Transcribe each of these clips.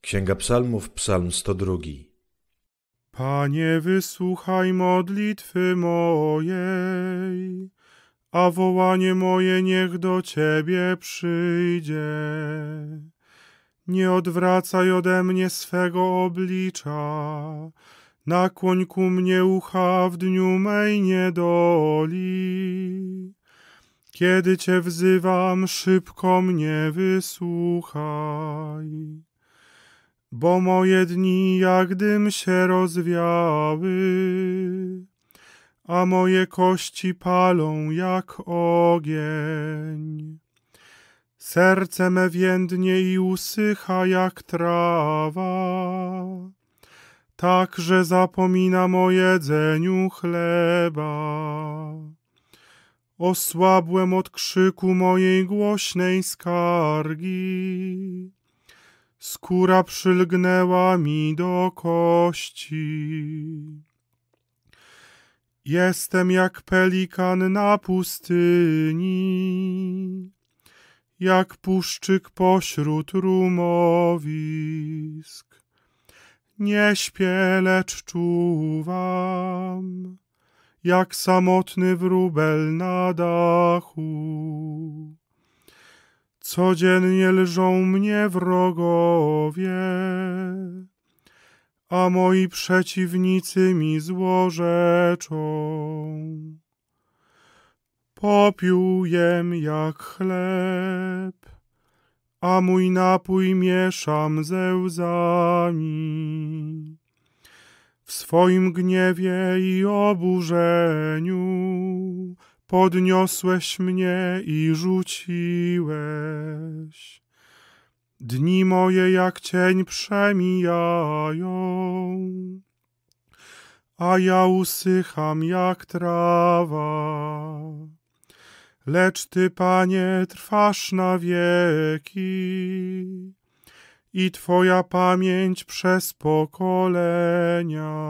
Księga Psalmów, Psalm 102. Panie, wysłuchaj modlitwy mojej, a wołanie moje niech do Ciebie przyjdzie. Nie odwracaj ode mnie swego oblicza, nakłoń ku mnie ucha w dniu mej niedoli. Kiedy Cię wzywam, szybko mnie wysłuchaj. Bo moje dni jak dym się rozwiały, a moje kości palą jak ogień. Serce me więdnie i usycha jak trawa, tak, że zapominam o jedzeniu chleba. Osłabłem od krzyku mojej głośnej skargi, skóra przylgnęła mi do kości. Jestem jak pelikan na pustyni, jak puszczyk pośród rumowisk. Nie śpię, lecz czuwam, jak samotny wróbel na dachu. Codziennie lżą mnie wrogowie, a moi przeciwnicy mi złorzeczą. Popiół jem jak chleb, a mój napój mieszam ze łzami. W swoim gniewie i oburzeniu podniosłeś mnie i rzuciłeś. Dni moje jak cień przemijają, a ja usycham jak trawa. Lecz Ty, Panie, trwasz na wieki i Twoja pamięć przez pokolenia.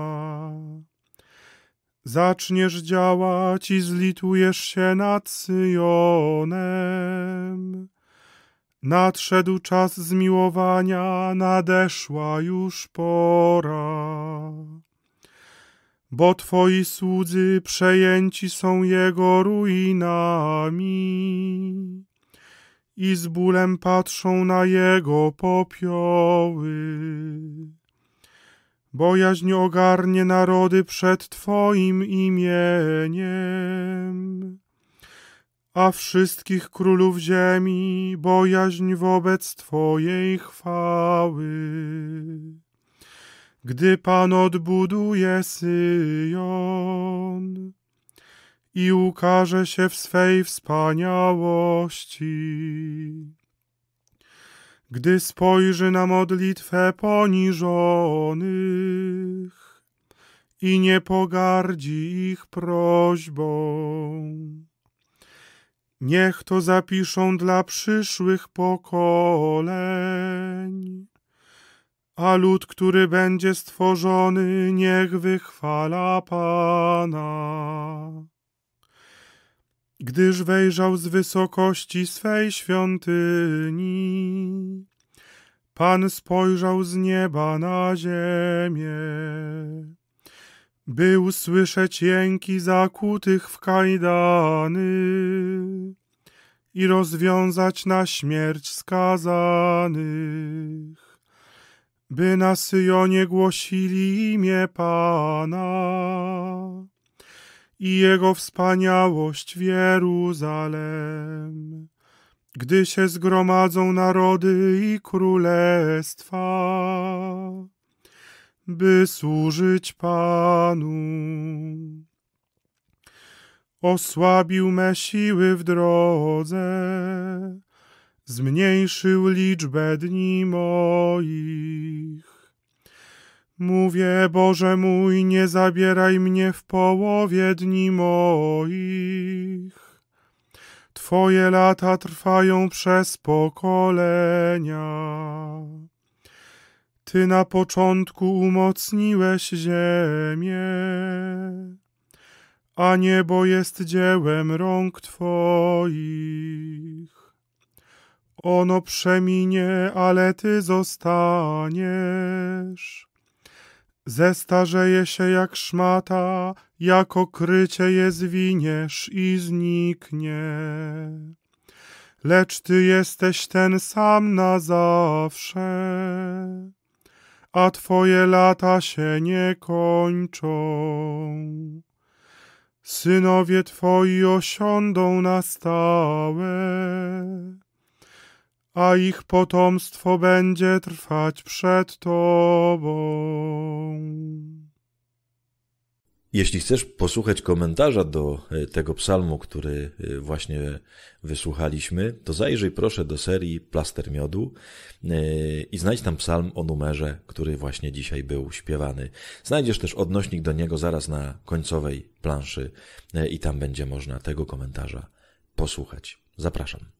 Zaczniesz działać i zlitujesz się nad Syjonem. Nadszedł czas zmiłowania, nadeszła już pora. Bo Twoi słudzy przejęci są Jego ruinami i z bólem patrzą na Jego popioły. Bojaźń ogarnie narody przed Twoim imieniem, a wszystkich królów ziemi bojaźń wobec Twojej chwały. Gdy Pan odbuduje Syjon i ukaże się w swej wspaniałości, gdy spojrzy na modlitwę poniżonych i nie pogardzi ich prośbą. Niech to zapiszą dla przyszłych pokoleń, a lud, który będzie stworzony, niech wychwala Pana. Gdyż wejrzał z wysokości swej świątyni, Pan spojrzał z nieba na ziemię, by usłyszeć jęki zakutych w kajdany i rozwiązać na śmierć skazanych, by na Syjonie głosili imię Pana i Jego wspaniałość w Jeruzalem, gdy się zgromadzą narody i królestwa, by służyć Panu. Osłabił me siły w drodze, zmniejszył liczbę dni moich. Mówię, Boże mój, nie zabieraj mnie w połowie dni moich. Twoje lata trwają przez pokolenia. Ty na początku umocniłeś ziemię, a niebo jest dziełem rąk Twoich. Ono przeminie, ale ty zostaniesz. Zestarzeje się jak szmata, jak okrycie je zwiniesz i zniknie. Lecz ty jesteś ten sam na zawsze, a twoje lata się nie kończą. Synowie twoi osiądą na stałe, a ich potomstwo będzie trwać przed tobą. Jeśli chcesz posłuchać komentarza do tego psalmu, który właśnie wysłuchaliśmy, to zajrzyj proszę do serii Plaster Miodu i znajdź tam psalm o numerze, który właśnie dzisiaj był śpiewany. Znajdziesz też odnośnik do niego zaraz na końcowej planszy i tam będzie można tego komentarza posłuchać. Zapraszam.